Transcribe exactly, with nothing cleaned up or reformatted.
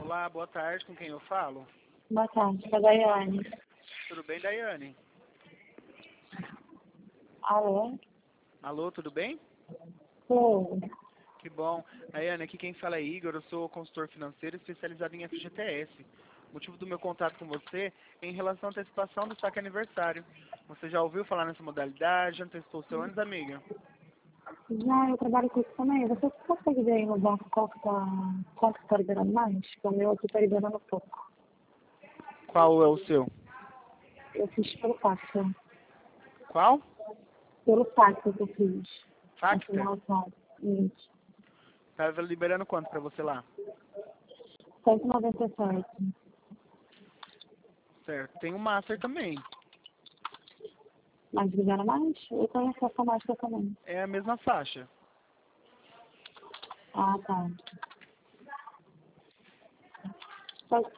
Olá, boa tarde, com quem eu falo? Boa tarde, é a Daiane. Tudo bem, Daiane? Alô? Alô, tudo bem? Oi. Que bom. Daiane, aqui quem fala é Igor, eu sou consultor financeiro especializado em F G T S. O motivo do meu contato com você é em relação à antecipação do saque aniversário. Você já ouviu falar nessa modalidade? Antecipou o seu antes, amiga? Já eu trabalho com isso também. Você consegue ver aí no banco qual que tá, quanto que tá liberando mais? Porque o meu aqui tá liberando pouco. Qual é o seu? Eu fiz pelo Pacto. Qual? Pelo Pacto que eu fiz. A Factor? simulação. Isso. Tá liberando quanto pra você lá? cento e noventa e sete. Certo. Tem o Master também. Mas libera mais? Eu tenho acesso a Master também. É a mesma faixa. Ah, tá. Pode